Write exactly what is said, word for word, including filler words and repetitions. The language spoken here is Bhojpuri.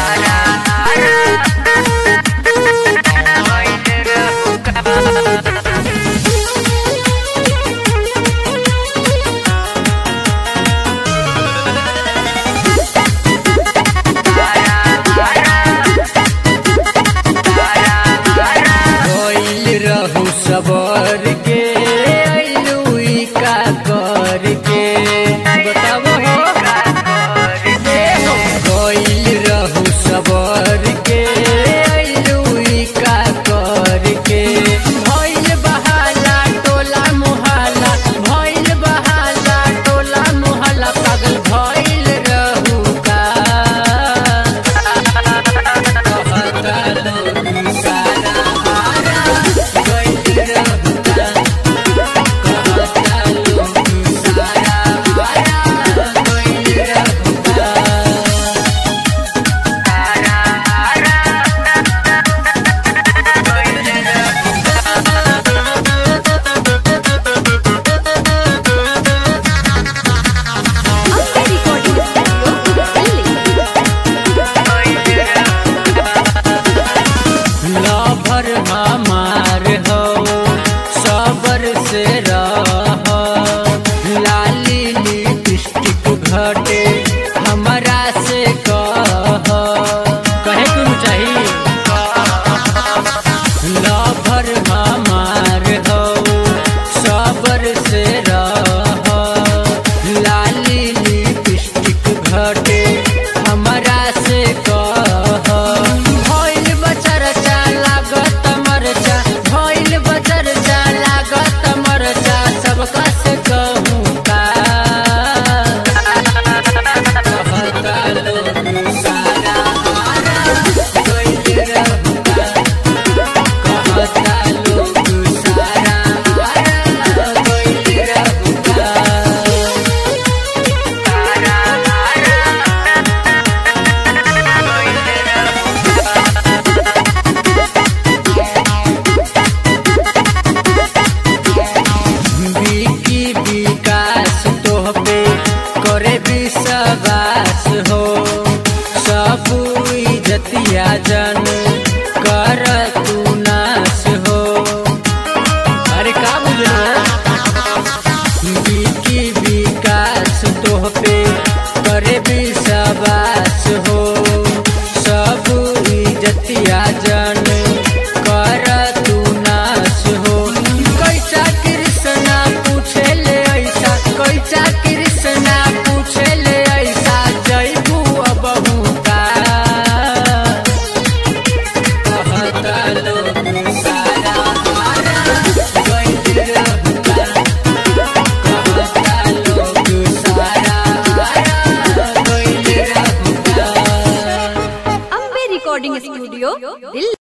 सबर के अइलुई का कर के बताबो गइल रहू सबर के अइलुई का कर के भइल बहाला टोला मोहल्ला भइल बहाला टोला मोहल्ला पागल भइल रहू का लभर हमार हो सबर से रह लाली लिपस्टिक घटे हमरा से कह कहे क्यों चाहिए लभर हमार हो सबर से रह लाली लिपस्टिक घटे हमरा से कह विश्वास हो सब इज्जतिया जन कर तू नाश हो अरे का बुझलो विकी विकास तोह पे करे विश्वास हो सब इज्जतिया जन कर तू नाश हो कैसा कृष्णा पूछे ले ऐसा कैसा कृष्णा रिकॉर्डिंग स्टूडियो दिल्ली।